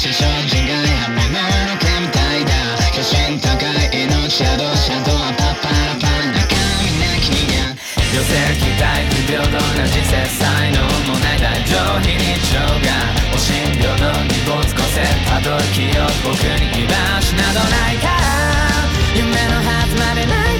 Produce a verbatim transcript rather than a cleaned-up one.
死生自害はめ物かみたいだ巨神高い命シャドウシャドウはパッパラパン中身なき人間女性期待不平等な人生才能もない大上非日常がお診療の二没個性たどる記憶僕に居場所などないから夢のはずまでない